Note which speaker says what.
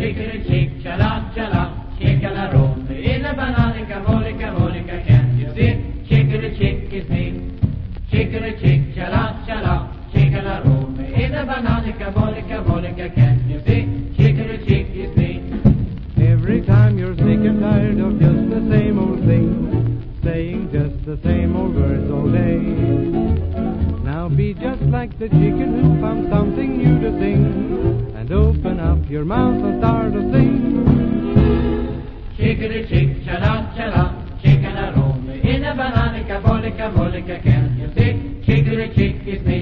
Speaker 1: chickadee chick, cha-la, cha-la, chick-a-la-roll. In a bananica, molica, molica, can't you see? Chickadee chick is me. Chickadee chick, cha-la, cha-la, chick-a-la-roll. In a bananica, molica, molica, can't you see? Chickadee chick is me.
Speaker 2: Every time you're sick and tired of just the same old thing, saying just the same old words all day, now be just like the chicken who found something new to sing, and open up your mouth and start to sing.
Speaker 1: Chickadee chick, cha-la, cha-la, chick-a-la-roll. In a bananica, molica, molica, can't you see? Chickadee chick is me.